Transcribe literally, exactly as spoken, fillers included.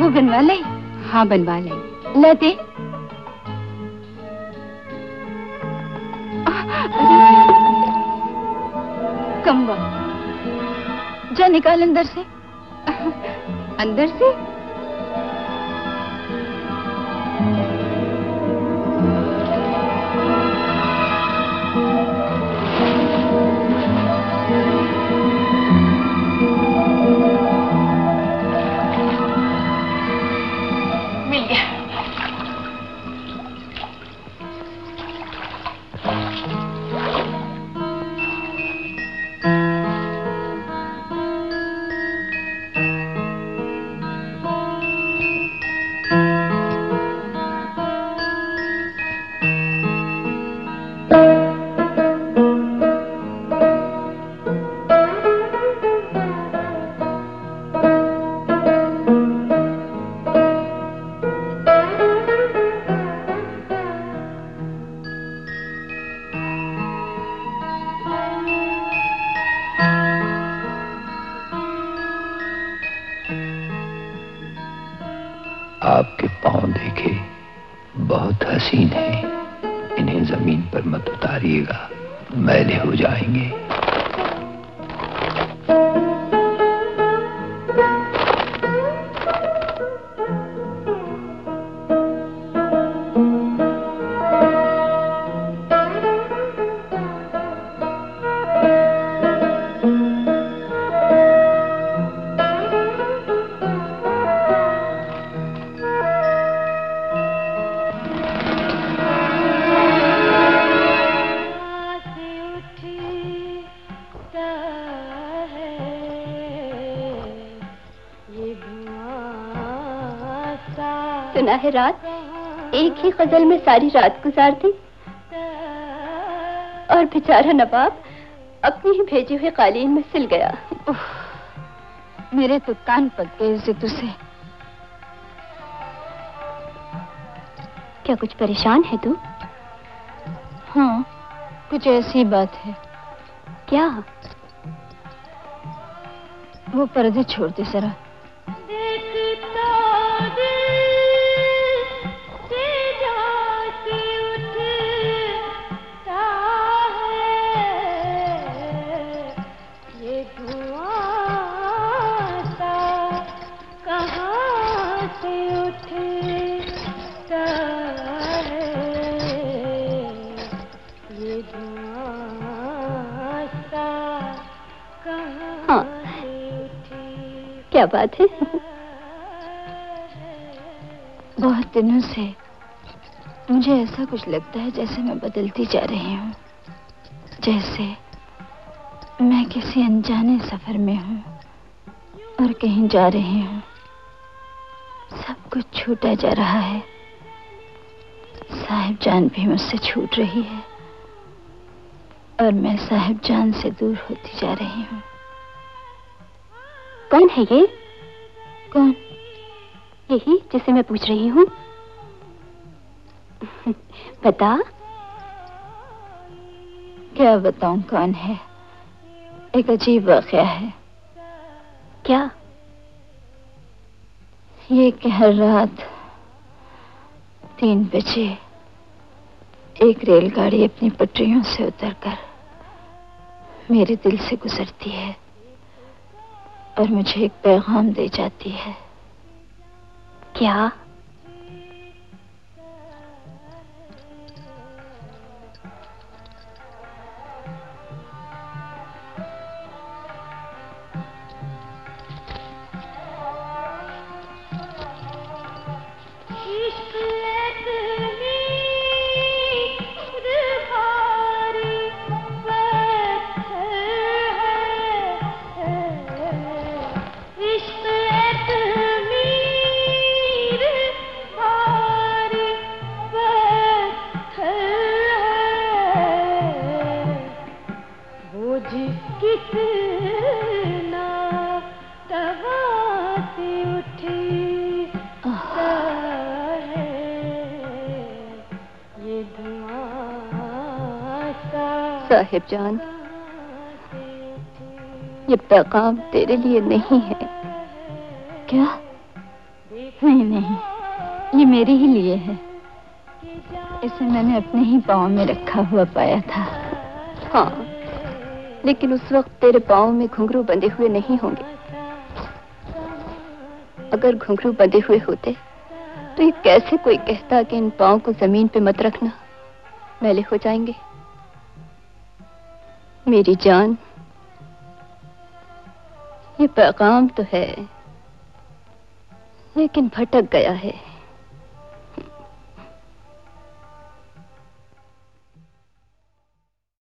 वो बनवा लाई? हाँ बनवा लाई। लाते। कम वक्त, जा निकाल अंदर से। अंदर से? आपके पांव देखे, बहुत हसीन है। इन्हें जमीन पर मत उतारिएगा, मैले हो जाएंगे। सुना है रात एक ही गजल में सारी रात गुजार दी, और बेचारा नवाब अपनी ही भेजी हुई कालीन में सिल गया। मेरे तो कान पक गए जिक्र से। क्या कुछ परेशान है तू? हाँ, कुछ ऐसी बात है। क्या? वो पर्दे छोड़ दे जरा। हाँ, क्या बात है? बहुत दिनों से मुझे ऐसा कुछ लगता है जैसे मैं बदलती जा रही हूँ, जैसे मैं किसी अनजाने सफर में हूँ और कहीं जा रही हूँ। सब कुछ छूटा जा रहा है। साहिब जान भी मुझसे छूट रही है और मैं साहिब जान से दूर होती जा रही हूँ। कौन है ये? कौन? यही जिसे मैं पूछ रही हूँ। बता। क्या बताऊं कौन है? एक अजीब वाकया है। क्या? ये कि हर रात तीन बजे एक रेलगाड़ी अपनी पटरियों से उतरकर मेरे दिल से गुजरती है और मुझे एक पैगाम दे जाती है। क्या? साहिब जान, ये पैगाम तेरे लिए नहीं है। क्या? नहीं नहीं, ये मेरे ही लिए है। इसे मैंने अपने ही पाँव में रखा हुआ पाया था। हाँ, लेकिन उस वक्त तेरे पाँव में घुंघरू बंधे हुए नहीं होंगे। अगर घुंघरू बंधे हुए होते तो ये कैसे कोई कहता कि इन पाँव को जमीन पे मत रखना, मैले हो जाएंगे। मेरी जान, ये पैगाम तो है, लेकिन भटक गया है।